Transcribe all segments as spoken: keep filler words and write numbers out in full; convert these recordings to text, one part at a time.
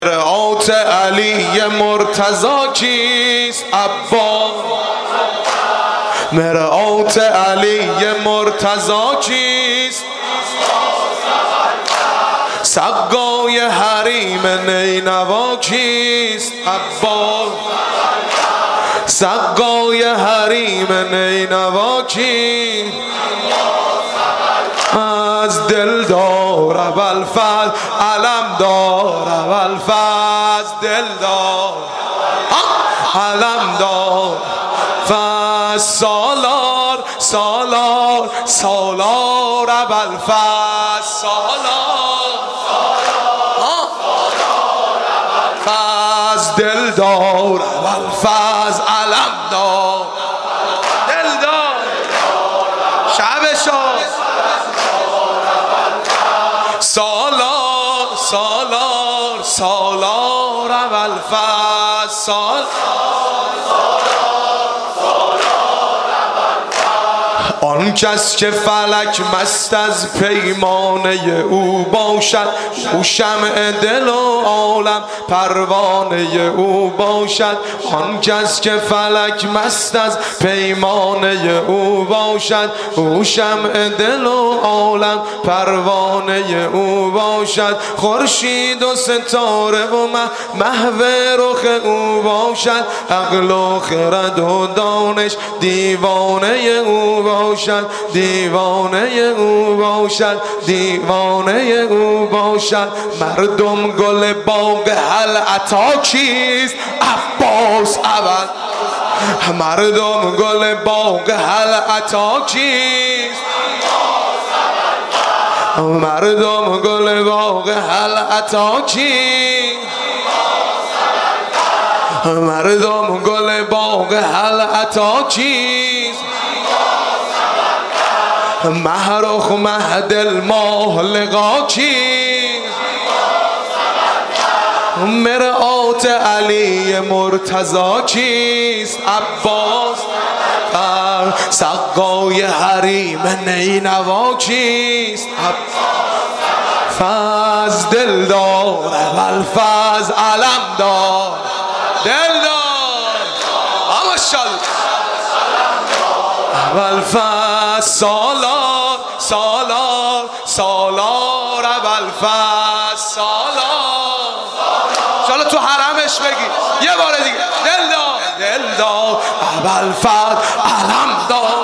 مرآت علی مرتضی کیست؟ عباس. مرآت علی مرتضی کیست؟ سقای حریم نینوا کیست؟ عباس. سقای حریم نینوا کیست؟ از دلدار ابوالفضل علمدار ابوالفضل دلدار علمدار فضل سالار سالار سالار ابوالفضل سالار فضل دلدار ابوالفضل علمدار دلدار شب شاد سالار سالار سالار ابوالفضل سالار آن کس که فلک مست از پیمانه او باشد، او شمع دل و عالم پروانه او باشد. آن کس که فلک مست از پیمانه او باشد، او شمع دل و عالم پروانه او باشد. خورشید و ستاره و محو رخ او باشد، عقل و خرد و دانش دیوانه او باشد. دیوانه او باشد دیوانه او باشد. مردم گل باغ هل عطا کیست؟ عباس اول. مردم گل باغ هل عطا کیست؟ مردم گل باغ هل عطا کیست؟ مردم گل باغ هل عطا کیست؟ محرخ مهد الماه لقا کیست؟ مرآت علی مرتضی کیست؟ عباس. سقای حریم نینوا کیست؟ فضل دلدار ابوالفضل علمدار دلدار ماشاءالله ابوالفضل سالار سالار سالار ابوالفضل سالار. انشالله تو حرمش بگی یه بار دیگه دلدار دلدار ابوالفضل علمدار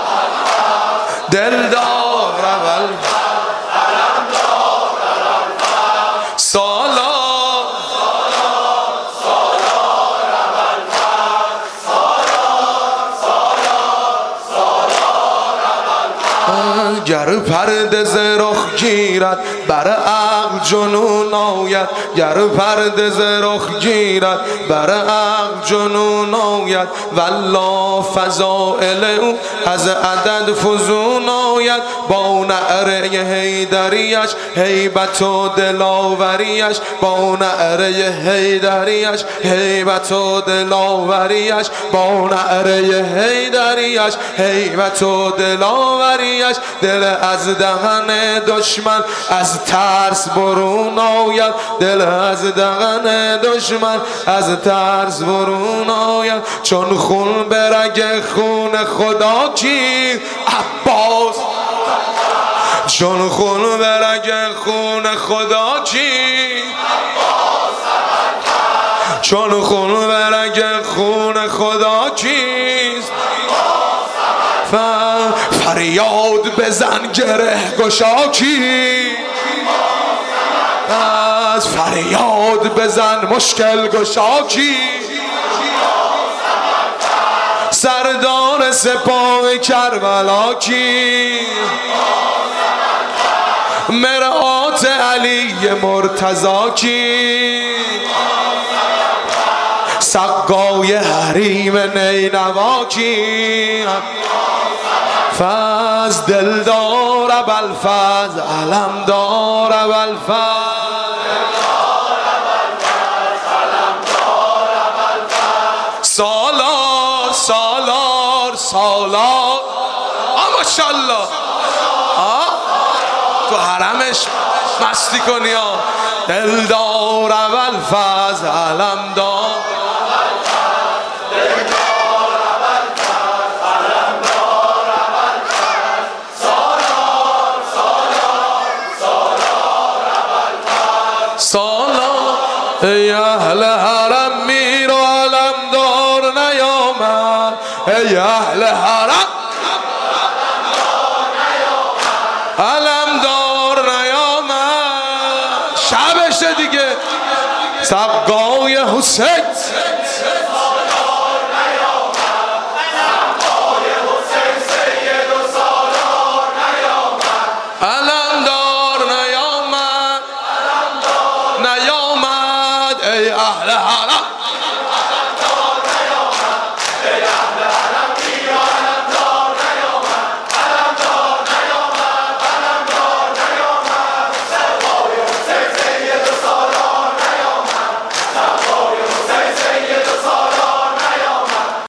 دلدار ابوالفضل سالار گر پرده ز رخ گیرد بر عقل جنون آید. گر پرده ز رخ گیرد بر عقل جنون آید. والله فضائل او از عدد فزون آید. با نعره حیدریش هیبت و دلاوریش. با نعره حیدریش هیبت و دلاوریش. با نعره حیدریش هیبت و دلاوریش. دل از دهن دشمن از ترس برون آید. دل از دهن دشمن از ترس برون آید. چون خون به رگ خون خدا کیست؟ عباس. چون خون به رگ خون خدا کیست؟ چون خون به رگ خون خدا کیست؟ فریاد بزن گره گشا کیست؟ از فریاد بزن مشکل گشا کیست؟ سردار سپاه کربلا کیست؟ مرآت علی مرتضی کیست؟ سقای حریم نینوا کیست؟ فضل دلدار ابوالفضل علمدار ابوالفضل سالار سالار سالار ماشاءالله تو حرمش مستی کنی ها. دلدار اول فاز علمدار سالار ای اهل حرم میر و علمدار نیامد. ای اهل حرم علمدار نیامد. شبشه دیگه سقای حسین علمدار نیامد. نیامد ای اهل حرم